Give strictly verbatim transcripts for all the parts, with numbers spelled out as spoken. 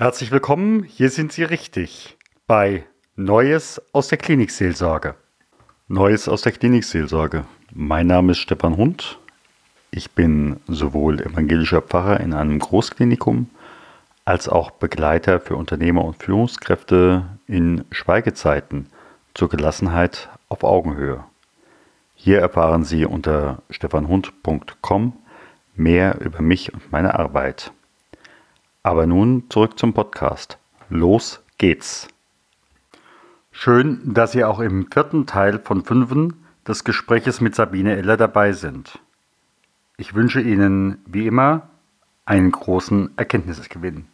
Herzlich willkommen, hier sind Sie richtig bei Neues aus der Klinikseelsorge. Neues aus der Klinikseelsorge. Mein Name ist Stefan Hund. Ich bin sowohl evangelischer Pfarrer in einem Großklinikum als auch Begleiter für Unternehmer und Führungskräfte in Schweigezeiten zur Gelassenheit auf Augenhöhe. Hier erfahren Sie unter stefan hund punkt com mehr über mich und meine Arbeit. Aber nun zurück zum Podcast. Los geht's! Schön, dass Sie auch im vierten Teil von fünfen des Gespräches mit Sabine Eller dabei sind. Ich wünsche Ihnen, wie immer, einen großen Erkenntnisgewinn.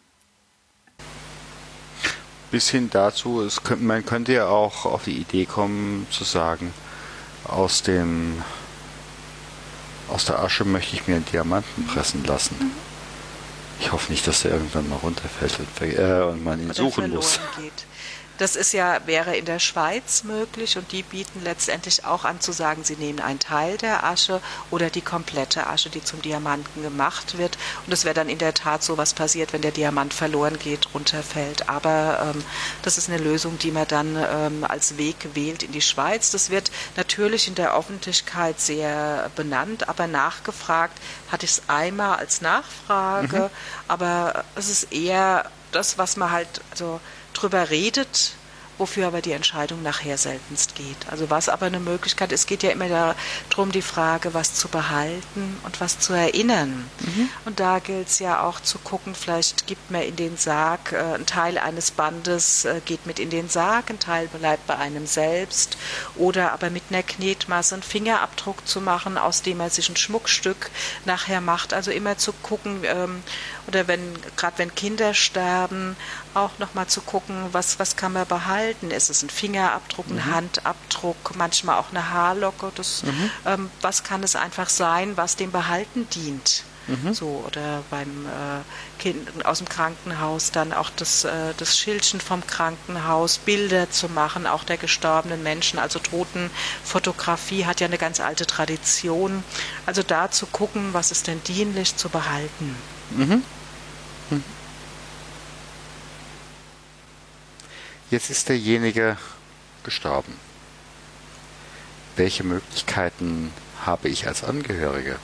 Bis hin dazu, es könnte, man könnte ja auch auf die Idee kommen, zu sagen, aus, dem, aus der Asche möchte ich mir einen Diamanten pressen lassen. Mhm. Ich hoffe nicht, dass der irgendwann mal runterfällt und, äh, und man ihn oder suchen muss. Geht. Das ist ja, wäre in der Schweiz möglich und die bieten letztendlich auch an zu sagen, sie nehmen einen Teil der Asche oder die komplette Asche, die zum Diamanten gemacht wird. Und es wäre dann in der Tat so, was passiert, wenn der Diamant verloren geht, runterfällt. Aber ähm, das ist eine Lösung, die man dann ähm, als Weg wählt in die Schweiz. Das wird natürlich in der Öffentlichkeit sehr benannt, aber nachgefragt hatte ich es einmal als Nachfrage. Mhm. Aber es ist eher das, was man halt also drüber redet, wofür aber die Entscheidung nachher seltenst geht. Also was aber eine Möglichkeit ist, es geht ja immer darum, die Frage, was zu behalten und was zu erinnern. Mhm. Und da gilt es ja auch zu gucken, vielleicht gibt man in den Sarg, äh, ein Teil eines Bandes äh, geht mit in den Sarg, ein Teil bleibt bei einem selbst oder aber mit einer Knetmasse einen Fingerabdruck zu machen, aus dem man sich ein Schmuckstück nachher macht. Also immer zu gucken, ähm, oder wenn, gerade wenn Kinder sterben, auch nochmal zu gucken, was, was kann man behalten. Ist es ein Fingerabdruck, ein mhm. Handabdruck, manchmal auch eine Haarlocke. Das, mhm. ähm, was kann es einfach sein, was dem Behalten dient? Mhm. So, oder beim äh, Kind aus dem Krankenhaus dann auch das, äh, das Schildchen vom Krankenhaus, Bilder zu machen, auch der gestorbenen Menschen, also Totenfotografie hat ja eine ganz alte Tradition. Also da zu gucken, was ist denn dienlich zu behalten. Mhm. Mhm. Jetzt ist derjenige gestorben. Welche Möglichkeiten habe ich als Angehörige?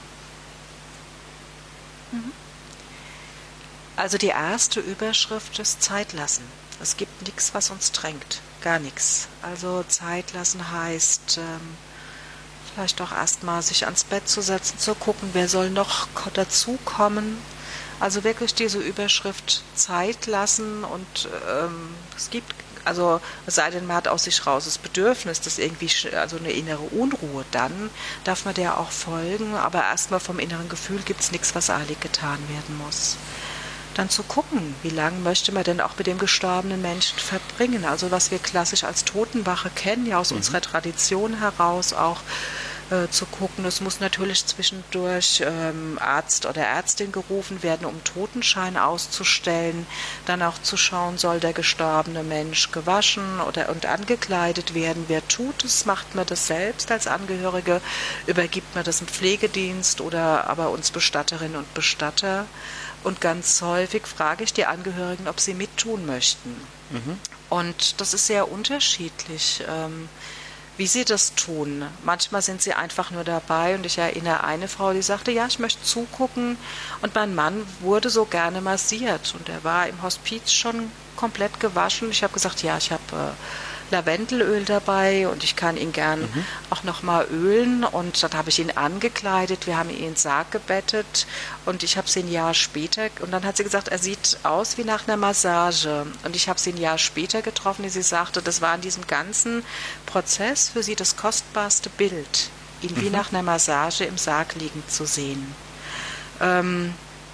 Also die erste Überschrift ist Zeit lassen. Es gibt nichts, was uns drängt. Gar nichts. Also Zeit lassen heißt, ähm, vielleicht auch erstmal sich ans Bett zu setzen, zu gucken, wer soll noch dazukommen. Also wirklich diese Überschrift Zeit lassen und ähm, es gibt, also es sei denn, man hat aus sich raus das Bedürfnis, das irgendwie, also eine innere Unruhe, dann darf man der auch folgen, aber erstmal vom inneren Gefühl gibt es nichts, was eilig getan werden muss. Dann zu gucken, wie lange möchte man denn auch mit dem gestorbenen Menschen verbringen, also was wir klassisch als Totenwache kennen, ja aus mhm. unserer Tradition heraus auch, Äh, zu gucken. Es muss natürlich zwischendurch ähm, Arzt oder Ärztin gerufen werden, um Totenschein auszustellen. Dann auch zu schauen, soll der gestorbene Mensch gewaschen oder und angekleidet werden. Wer tut es? Macht man das selbst als Angehörige? Übergibt man das im Pflegedienst oder aber uns Bestatterinnen und Bestatter? Und ganz häufig frage ich die Angehörigen, ob sie mittun möchten. Mhm. Und das ist sehr unterschiedlich. Ähm, wie sie das tun. Manchmal sind sie einfach nur dabei und ich erinnere eine Frau, die sagte, ja, ich möchte zugucken und mein Mann wurde so gerne massiert und er war im Hospiz schon komplett gewaschen. Ich habe gesagt, ja, ich habe äh, Lavendelöl dabei und ich kann ihn gern mhm. auch nochmal ölen und dann habe ich ihn angekleidet, wir haben ihn in den Sarg gebettet und ich habe sie ein Jahr später und dann hat sie gesagt, er sieht aus wie nach einer Massage und ich habe sie ein Jahr später getroffen, die sie sagte, das war in diesem ganzen Prozess für sie das kostbarste Bild, ihn mhm. wie nach einer Massage im Sarg liegend zu sehen. Ähm,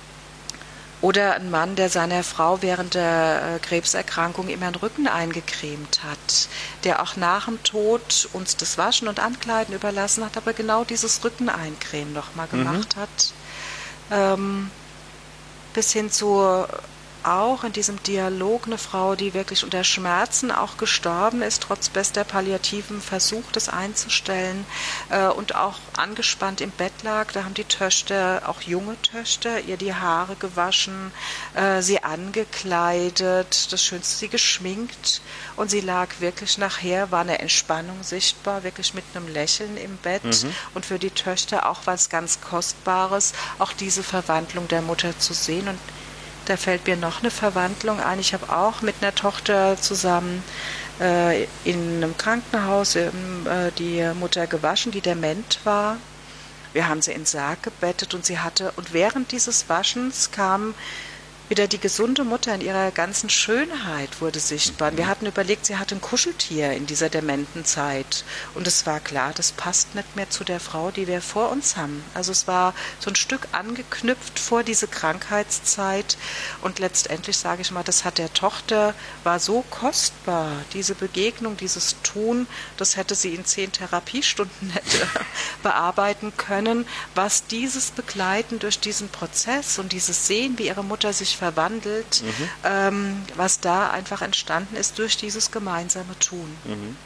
Oder ein Mann, der seiner Frau während der Krebserkrankung immer den Rücken eingecremt hat, der auch nach dem Tod uns das Waschen und Ankleiden überlassen hat, aber genau dieses Rückeneincremen nochmal gemacht mhm. hat. Ähm, bis hin zu auch in diesem Dialog eine Frau, die wirklich unter Schmerzen auch gestorben ist, trotz bester palliativen Versuch, das einzustellen, äh, und auch angespannt im Bett lag. Da haben die Töchter, auch junge Töchter, ihr die Haare gewaschen, äh, sie angekleidet, das Schönste, sie geschminkt, und sie lag wirklich nachher, war eine Entspannung sichtbar, wirklich mit einem Lächeln im Bett, mhm. und für die Töchter auch was ganz Kostbares, auch diese Verwandlung der Mutter zu sehen. Und da fällt mir noch eine Verwandlung ein. Ich habe auch mit einer Tochter zusammen äh, in einem Krankenhaus äh, die Mutter gewaschen, die dement war. Wir haben sie in den Sarg gebettet und sie hatte, und während dieses Waschens kam wieder die gesunde Mutter in ihrer ganzen Schönheit wurde sichtbar. Mhm. Wir hatten überlegt, sie hatte ein Kuscheltier in dieser dementen Zeit. Und es war klar, das passt nicht mehr zu der Frau, die wir vor uns haben. Also es war so ein Stück angeknüpft vor diese Krankheitszeit. Und letztendlich, sage ich mal, das hat der Tochter, war so kostbar, diese Begegnung, dieses Tun, das hätte sie in zehn Therapiestunden hätte bearbeiten können, was dieses Begleiten durch diesen Prozess und dieses Sehen, wie ihre Mutter sich verwandelt, mhm. ähm, was da einfach entstanden ist durch dieses gemeinsame Tun. Mhm.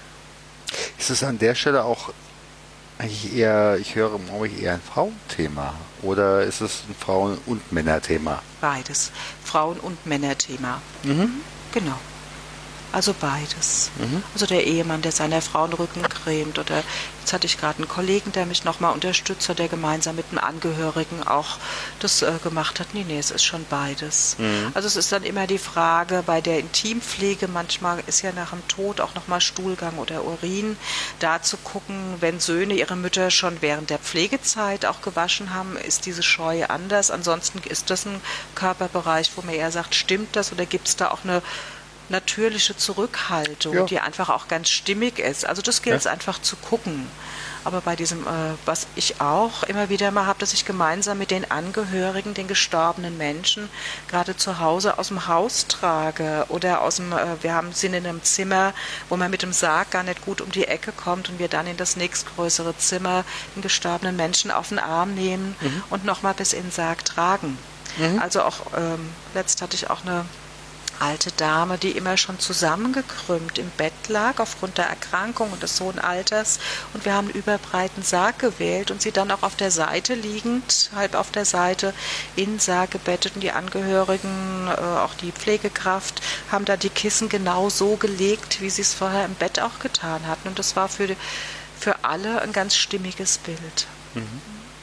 Ist es an der Stelle auch eigentlich eher, ich höre im Augenblick eher ein Frauenthema, oder ist es ein Frauen- und Männerthema? Beides. Frauen- und Männerthema. Mhm. Genau. Also beides. Mhm. Also der Ehemann, der seiner Frau den Rücken cremt, oder jetzt hatte ich gerade einen Kollegen, der mich nochmal unterstützt hat, der gemeinsam mit einem Angehörigen auch das äh, gemacht hat. Nee, nee, es ist schon beides. Mhm. Also es ist dann immer die Frage, bei der Intimpflege, manchmal ist ja nach dem Tod auch nochmal Stuhlgang oder Urin, da zu gucken, wenn Söhne ihre Mütter schon während der Pflegezeit auch gewaschen haben, ist diese Scheu anders. Ansonsten ist das ein Körperbereich, wo man eher sagt, stimmt das, oder gibt es da auch eine natürliche Zurückhaltung, ja, die einfach auch ganz stimmig ist. Also das gilt es ja. einfach zu gucken. Aber bei diesem, äh, was ich auch immer wieder mal habe, dass ich gemeinsam mit den Angehörigen, den gestorbenen Menschen, gerade zu Hause aus dem Haus trage, oder aus dem, äh, wir haben, sind in einem Zimmer, wo man mit dem Sarg gar nicht gut um die Ecke kommt, und wir dann in das nächstgrößere Zimmer den gestorbenen Menschen auf den Arm nehmen, mhm. und nochmal bis in den Sarg tragen. Mhm. Also auch, ähm, letzt hatte ich auch eine alte Dame, die immer schon zusammengekrümmt im Bett lag aufgrund der Erkrankung und des hohen Alters, und wir haben einen überbreiten Sarg gewählt und sie dann auch auf der Seite liegend, halb auf der Seite, in den Sarg gebettet, und die Angehörigen, äh, auch die Pflegekraft, haben da die Kissen genau so gelegt, wie sie es vorher im Bett auch getan hatten, und das war für, für alle ein ganz stimmiges Bild. Mhm.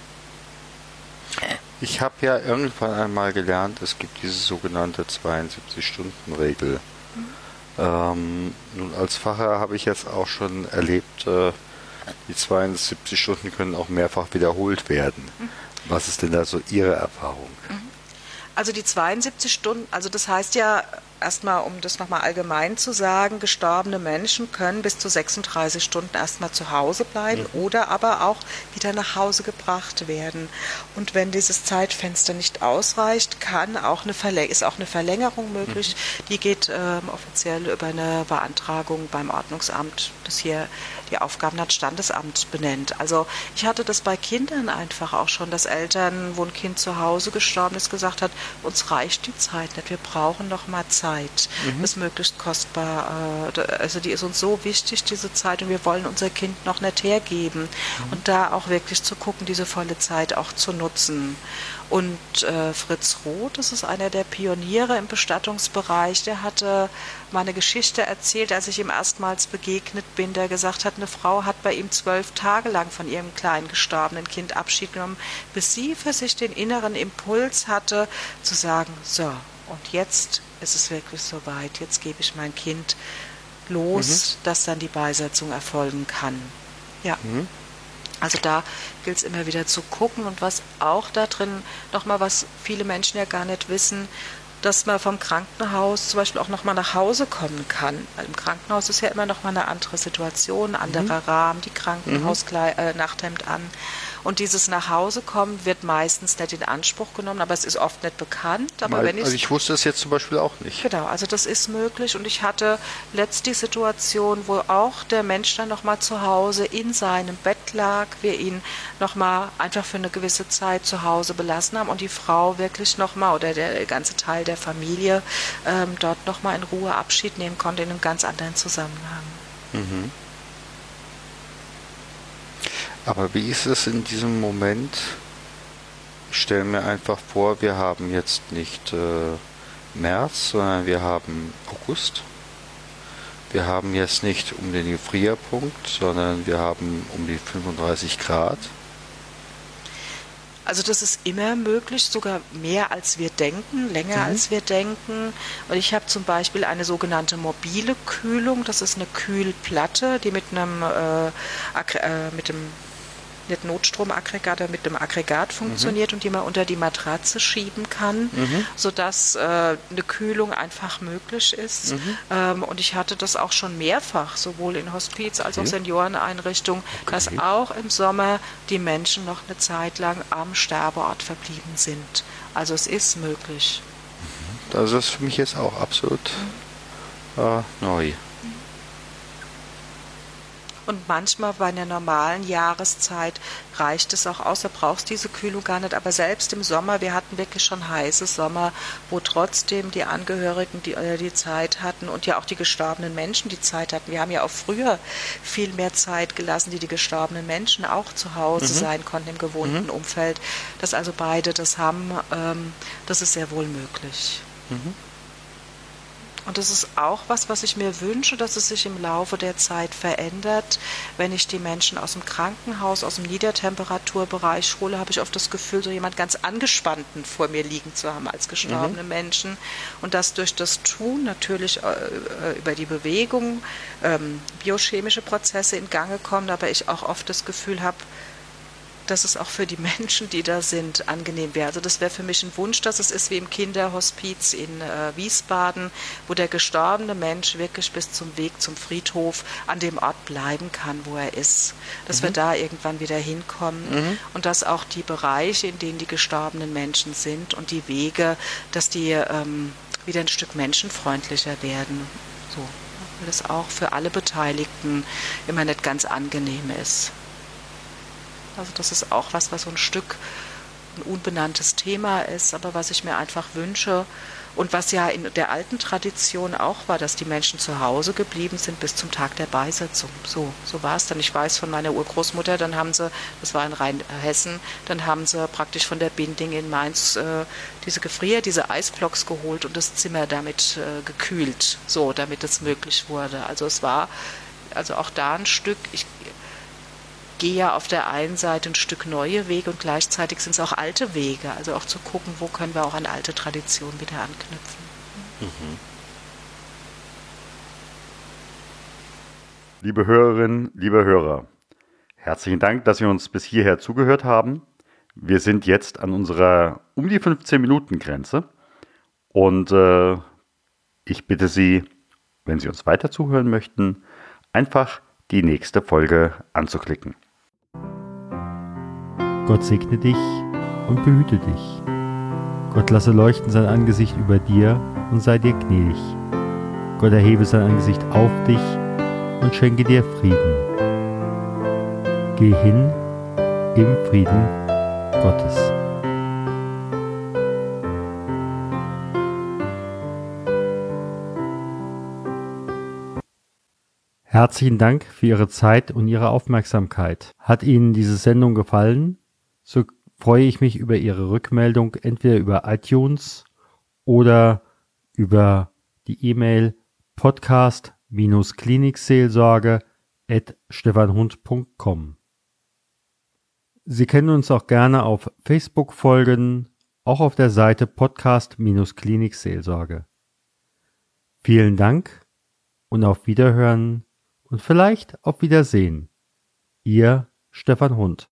Ich habe ja irgendwann einmal gelernt, es gibt diese sogenannte zweiundsiebzig-Stunden-Regel. Mhm. Ähm, nun, als Pfarrer habe ich jetzt auch schon erlebt, äh, die zweiundsiebzig Stunden können auch mehrfach wiederholt werden. Mhm. Was ist denn da so Ihre Erfahrung? Mhm. Also die zweiundsiebzig Stunden, also das heißt ja, erstmal, um das nochmal allgemein zu sagen, gestorbene Menschen können bis zu sechsunddreißig Stunden erstmal zu Hause bleiben, mhm. oder aber auch wieder nach Hause gebracht werden. Und wenn dieses Zeitfenster nicht ausreicht, kann auch eine Verläng- ist auch eine Verlängerung möglich. Mhm. Die geht ähm, offiziell über eine Beantragung beim Ordnungsamt, das hier die Aufgaben hat, Standesamt benennt. Also ich hatte das bei Kindern einfach auch schon, dass Eltern, wo ein Kind zu Hause gestorben ist, gesagt hat, uns reicht die Zeit nicht, wir brauchen noch mal Zeit. Mhm. Das ist möglichst kostbar. Also die ist uns so wichtig, diese Zeit, und wir wollen unser Kind noch nicht hergeben. Mhm. Und da auch wirklich zu gucken, diese volle Zeit auch zu nutzen. Und äh, Fritz Roth, das ist einer der Pioniere im Bestattungsbereich, der hatte mal eine Geschichte erzählt, als ich ihm erstmals begegnet bin, der gesagt hat, eine Frau hat bei ihm zwölf Tage lang von ihrem kleinen gestorbenen Kind Abschied genommen, bis sie für sich den inneren Impuls hatte, zu sagen, so, und jetzt ist es wirklich soweit, jetzt gebe ich mein Kind los, mhm. dass dann die Beisetzung erfolgen kann. Ja. Mhm. Also da gilt es immer wieder zu gucken, und was auch da drin, nochmal, was viele Menschen ja gar nicht wissen, dass man vom Krankenhaus zum Beispiel auch nochmal nach Hause kommen kann. Weil im Krankenhaus ist ja immer nochmal eine andere Situation, ein anderer mhm. Rahmen, die Krankenhaus-Nachthemd an. Und dieses nach Hause kommen wird meistens nicht in Anspruch genommen, aber es ist oft nicht bekannt. Aber Weil, wenn also ich wusste es jetzt zum Beispiel auch nicht. Genau, also das ist möglich und ich hatte letzt die Situation, wo auch der Mensch dann nochmal zu Hause in seinem Bett lag, wir ihn nochmal einfach für eine gewisse Zeit zu Hause belassen haben und die Frau wirklich nochmal oder der ganze Teil der Familie ähm, dort nochmal in Ruhe Abschied nehmen konnte in einem ganz anderen Zusammenhang. Mhm. Aber wie ist es in diesem Moment? Ich stelle mir einfach vor, wir haben jetzt nicht äh, März, sondern wir haben August. Wir haben jetzt nicht um den Gefrierpunkt, sondern wir haben um die fünfunddreißig Grad. Also das ist immer möglich, sogar mehr als wir denken, länger Mhm. als wir denken. Und ich habe zum Beispiel eine sogenannte mobile Kühlung. Das ist eine Kühlplatte, die mit einem äh, Aggre- äh, mit dem nicht Notstromaggregat, aber mit einem Aggregat funktioniert und die man unter die Matratze schieben kann, Mhm. sodass äh, eine Kühlung einfach möglich ist. Mhm. Ähm, und ich hatte das auch schon mehrfach, sowohl in Hospiz als auch Okay. Senioreneinrichtungen, dass Okay. auch im Sommer die Menschen noch eine Zeit lang am Sterbeort verblieben sind. Also es ist möglich. Das ist für mich jetzt auch absolut äh, neu. Und manchmal bei einer normalen Jahreszeit reicht es auch aus, da brauchst du diese Kühlung gar nicht. Aber selbst im Sommer, wir hatten wirklich schon heiße Sommer, wo trotzdem die Angehörigen die, äh, die Zeit hatten und ja auch die gestorbenen Menschen die Zeit hatten. Wir haben ja auch früher viel mehr Zeit gelassen, die die gestorbenen Menschen auch zu Hause Mhm. sein konnten im gewohnten Mhm. Umfeld. Dass also beide das haben, ähm, das ist sehr wohl möglich. Mhm. Und das ist auch was, was ich mir wünsche, dass es sich im Laufe der Zeit verändert. Wenn ich die Menschen aus dem Krankenhaus, aus dem Niedertemperaturbereich hole, habe ich oft das Gefühl, so jemand ganz Angespannten vor mir liegen zu haben als gestorbene Menschen. Und dass durch das Tun natürlich äh, über die Bewegung ähm, biochemische Prozesse in Gange kommen, aber ich auch oft das Gefühl habe, dass es auch für die Menschen, die da sind, angenehm wäre. Also das wäre für mich ein Wunsch, dass es ist wie im Kinderhospiz in äh, Wiesbaden, wo der gestorbene Mensch wirklich bis zum Weg zum Friedhof an dem Ort bleiben kann, wo er ist. Dass wir da irgendwann wieder hinkommen Mhm. und dass auch die Bereiche, in denen die gestorbenen Menschen sind und die Wege, dass die ähm, wieder ein Stück menschenfreundlicher werden. So, weil das auch für alle Beteiligten immer nicht ganz angenehm ist. Also das ist auch was, was so ein Stück ein unbenanntes Thema ist, aber was ich mir einfach wünsche und was ja in der alten Tradition auch war, dass die Menschen zu Hause geblieben sind bis zum Tag der Beisetzung. So, so war es dann. Ich weiß von meiner Urgroßmutter, dann haben sie, das war in Rheinhessen, dann haben sie praktisch von der Binding in Mainz äh, diese Gefrier, diese Eisblocks geholt und das Zimmer damit äh, gekühlt, so, damit es möglich wurde. Also es war, also auch da ein Stück, ich gehe ja auf der einen Seite ein Stück neue Wege und gleichzeitig sind es auch alte Wege. Also auch zu gucken, wo können wir auch an alte Traditionen wieder anknüpfen. Mhm. Liebe Hörerinnen, liebe Hörer, herzlichen Dank, dass Sie uns bis hierher zugehört haben. Wir sind jetzt an unserer um die fünfzehn Minuten Grenze und äh, ich bitte Sie, wenn Sie uns weiter zuhören möchten, einfach die nächste Folge anzuklicken. Gott segne dich und behüte dich. Gott lasse leuchten sein Angesicht über dir und sei dir gnädig. Gott erhebe sein Angesicht auf dich und schenke dir Frieden. Geh hin im Frieden Gottes. Herzlichen Dank für Ihre Zeit und Ihre Aufmerksamkeit. Hat Ihnen diese Sendung gefallen? So freue ich mich über Ihre Rückmeldung entweder über iTunes oder über die E-Mail podcast klinikseelsorge at stefanhund punkt com. Sie können uns auch gerne auf Facebook folgen, auch auf der Seite podcast klinikseelsorge. Vielen Dank und auf Wiederhören und vielleicht auf Wiedersehen. Ihr Stefan Hund.